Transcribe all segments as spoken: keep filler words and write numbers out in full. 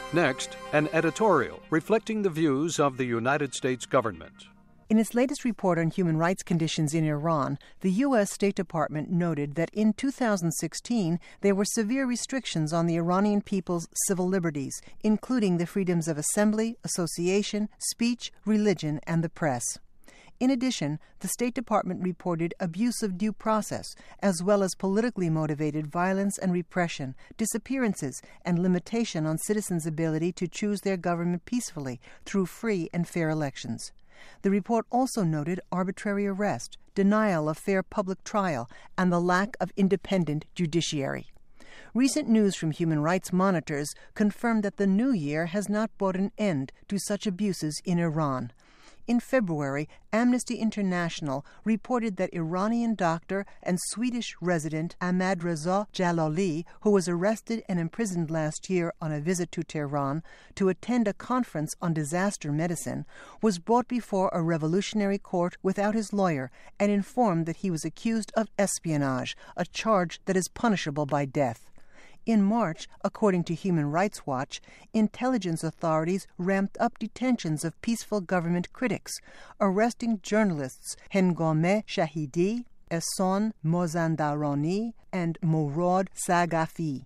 Next, an editorial reflecting the views of the United States government. In its latest report on human rights conditions in Iran, the U S State Department noted that in two thousand sixteen there were severe restrictions on the Iranian people's civil liberties, including the freedoms of assembly, association, speech, religion, and the press. In addition, the State Department reported abuse of due process, as well as politically motivated violence and repression, disappearances, and limitation on citizens' ability to choose their government peacefully through free and fair elections. The report also noted arbitrary arrest, denial of fair public trial, and the lack of independent judiciary. Recent news from human rights monitors confirmed that the new year has not brought an end to such abuses in Iran. In February, Amnesty International reported that Iranian doctor and Swedish resident Ahmadreza Jalali, who was arrested and imprisoned last year on a visit to Tehran to attend a conference on disaster medicine, was brought before a revolutionary court without his lawyer and informed that he was accused of espionage, a charge that is punishable by death. In March, according to Human Rights Watch, intelligence authorities ramped up detentions of peaceful government critics, arresting journalists Hengame Shahidi, Ehsan Mozandarani, and Morad Sagafi.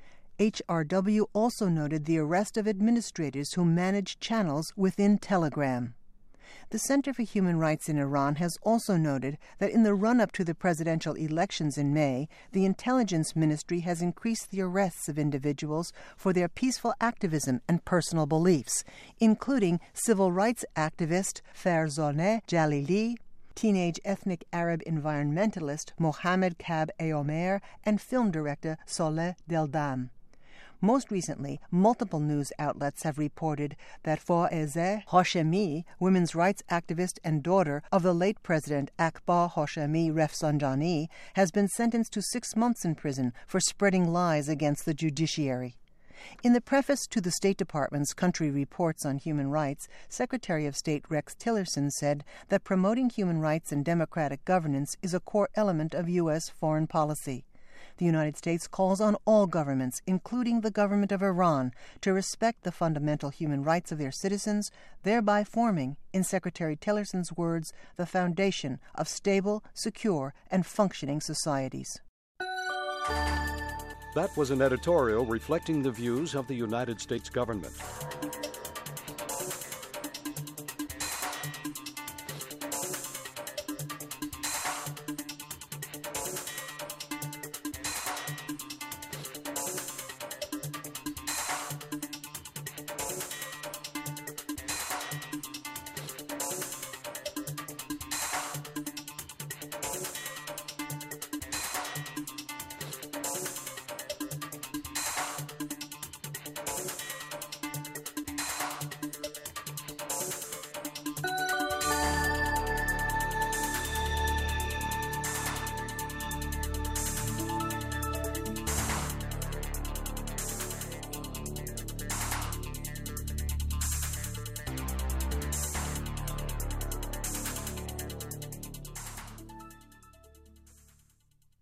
H R W also noted the arrest of administrators who manage channels within Telegram. The Center for Human Rights in Iran has also noted that in the run-up to the presidential elections in May, the Intelligence Ministry has increased the arrests of individuals for their peaceful activism and personal beliefs, including civil rights activist Farzaneh Jalili, teenage ethnic Arab environmentalist Mohammed Kab Eomer, and film director Soleh Deldam. Most recently, multiple news outlets have reported that Fawzeh Hashemi, women's rights activist and daughter of the late President Akbar Hashemi Rafsanjani, has been sentenced to six months in prison for spreading lies against the judiciary. In the preface to the State Department's country reports on human rights, Secretary of State Rex Tillerson said that promoting human rights and democratic governance is a core element of U S foreign policy. The United States calls on all governments, including the government of Iran, to respect the fundamental human rights of their citizens, thereby forming, in Secretary Tillerson's words, the foundation of stable, secure, and functioning societies. That was an editorial reflecting the views of the United States government.